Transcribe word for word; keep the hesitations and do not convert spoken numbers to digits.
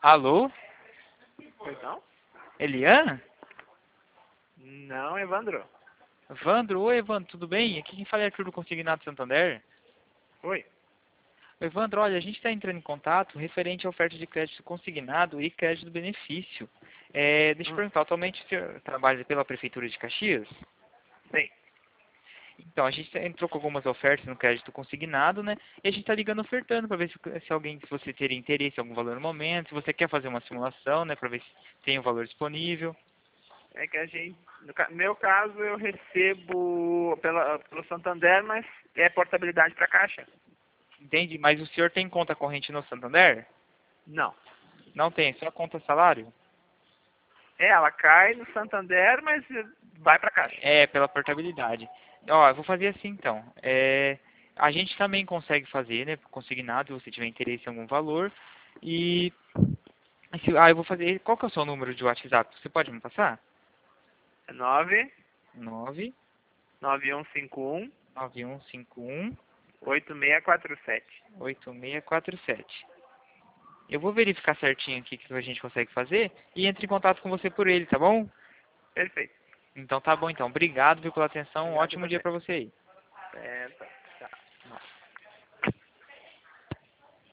Alô? Perdão? Elian? Não, Evandro. Evandro? Oi, Evandro, tudo bem? Aqui quem fala é Arthur do Consignado Santander. Oi. Evandro, olha, a gente está entrando em contato referente à oferta de crédito consignado e crédito benefício. É, deixa eu Hum, perguntar, atualmente o senhor trabalha pela Prefeitura de Caxias? sim. Então, a gente entrou com algumas ofertas no crédito consignado, né? E a gente está ligando ofertando para ver se, se alguém, se você teria interesse em algum valor no momento, se você quer fazer uma simulação, né? Para ver se tem um valor disponível. É que a gente, no ca- meu caso, eu recebo pela, pelo Santander, mas é portabilidade para caixa. Entende? Mas o senhor tem conta corrente no Santander? Não. Não tem, só conta salário? É, ela cai no Santander, mas vai para caixa. É, pela portabilidade. Ó, eu vou fazer assim então. É, a gente também consegue fazer, né? Consignado, se você tiver interesse em algum valor. E. se- Ah, eu vou fazer. Qual que é o seu número de WhatsApp? Você pode me passar? É nove Nove nove um cinco um nove um cinco um oito seis quatro sete. oito seis quatro sete. Eu vou verificar certinho aqui o que a gente consegue fazer e entre em contato com você por ele, tá bom? Perfeito. Então tá bom então. Obrigado viu, pela atenção. Um Obrigado a ótimo dia você. pra você aí. É, tá.